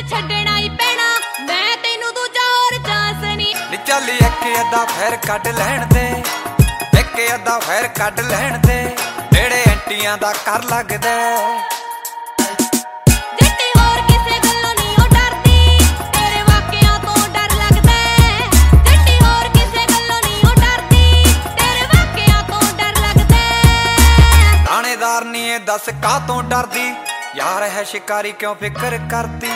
ਛੱਡਣਾ ਹੀ ਪੈਣਾ, ਮੈਂ ਤੈਨੂੰ ਦੂਜਾ ਹੋਰ ਚਾਂਸ ਨੀ। ਨੀ ਚੱਲ ਇੱਕ ਅੱਧਾ ਫੇਰ ਕੱਢ ਲੈਣ ਦੇ, ਇੱਕ ਅੱਧਾ ਫੇਰ ਕੱਢ ਲੈਣ ਦੇ, ਜਿਹੜੇ ਐਂਟੀਆਂ ਦਾ ਕਰ ਲੱਗਦਾ। ਜੱਟੀ ਹੋਰ ਕਿਸੇ ਗੱਲੋਂ ਨੀ ਉਹ ਡਰਦੀ, ਤੇਰੇ ਵਾਕਿਆਂ ਤੋਂ ਡਰ ਲੱਗਦਾ। ਜੱਟੀ ਹੋਰ ਕਿਸੇ ਗੱਲੋਂ ਨੀ ਉਹ ਡਰਦੀ, ਤੇਰੇ ਵਾਕਿਆਂ ਤੋਂ ਡਰ ਲੱਗਦਾ। ਥਾਣੇਦਾਰ ਨੀ ਇਹ ਦੱਸ ਕਾਹਤੋਂ ਡਰਦੀ, ਯਾਰ ਹੈ ਸ਼ਿਕਾਰੀ ਕਿਉਂ ਫਿਕਰ ਕਰਦੀ।